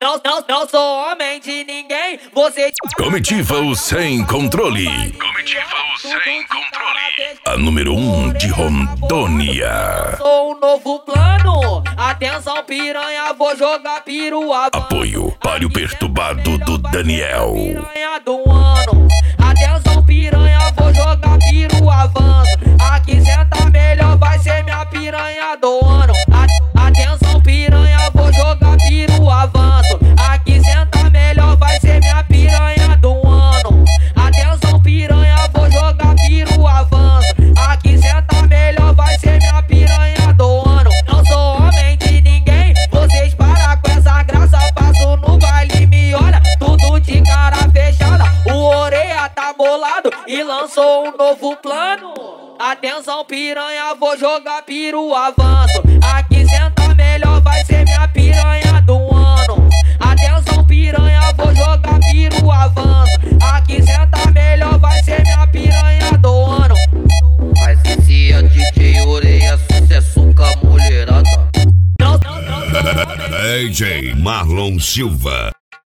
Não sou homem de ninguém, você... Comitiva o Sem Controle. Comitiva o Sem Controle. A número 1 de Rondônia. Sou um novo plano. Atenção piranha, vou jogar pirua. Apoio Páreo Perturbado do Daniel. Piranha do ano. Atenção piranha, vou jogar piru avanço. Aqui senta melhor, vai ser minha piranha do ano. Atenção piranha, vou jogar piru avanço. Aqui senta melhor, vai ser minha piranha do ano. Atenção piranha, vou jogar piru avanço. Aqui senta melhor, vai ser minha piranha do ano. Não sou homem de ninguém, vocês param com essa graça. Passo no baile, me olha, tudo de cara fechada. O Orelha tá bolado e lançou um novo plano. Atenção piranha, vou jogar piru avanço. Aqui senta melhor, vai ser minha piranha do ano. Atenção piranha, vou jogar piru avanço. Aqui senta melhor, vai ser minha piranha do ano. Mas esse é DJ Orelha, sucesso com a mulherada. DJ Marlon Silva.